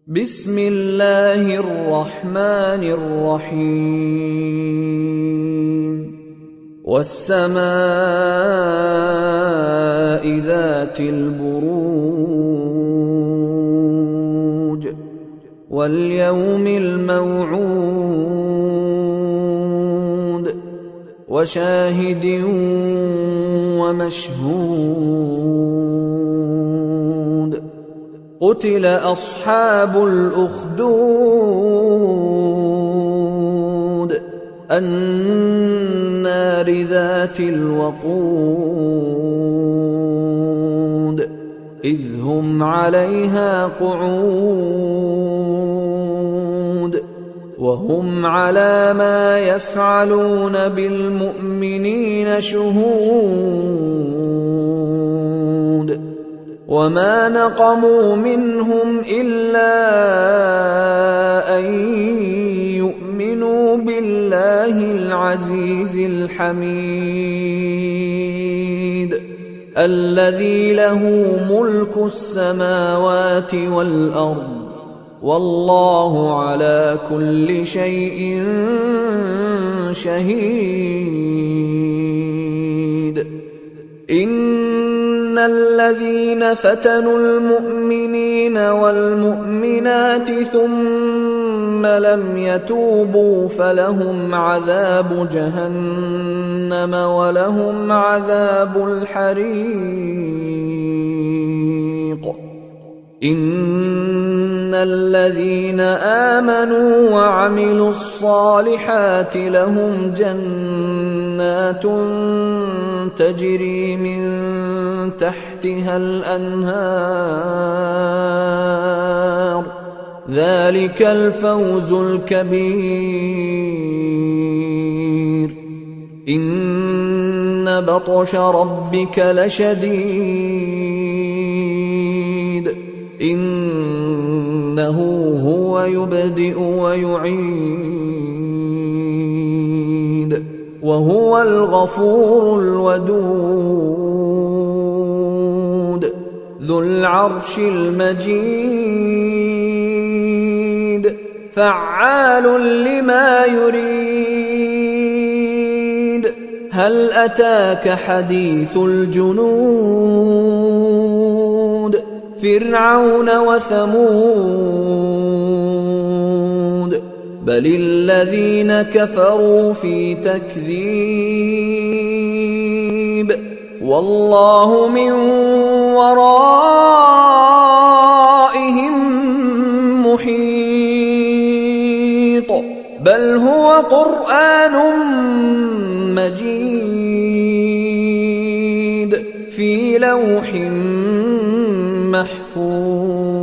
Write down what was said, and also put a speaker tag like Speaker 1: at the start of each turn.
Speaker 1: بسم الله الرحمن الرحيم والسماء ذات البروج واليوم الموعود وشاهد ومشهود قتل أصحاب الأخدود النار ذات الوقود إذ هم عليها قعود وهم على ما يفعلون بالمؤمنين شهود وما نقموا منهم إلا أن يؤمنوا بالله العزيز الحميد الذي له ملك السماوات والأرض والله على كل شيء شهيد إن الذين فتنوا المؤمنين والمؤمنات ثم لم يتوبوا فلهم عذاب جهنم ولهم عذاب الحريق إن الذين آمنوا وعملوا الصالحات لهم جنات تجري من تحتها الأنهار ذلك الفوز الكبير إن بطش ربك لشديد إنه هو يبدئ ويعيد وهو الغفور الودود ذو العرش المجيد فعال لما يريد هل أتاك حديث الجنود فرعون وثمود بل الذين كفروا في تكذيب والله من ورائهم محيط بل هو قرآن مجيد في لوح محفوظ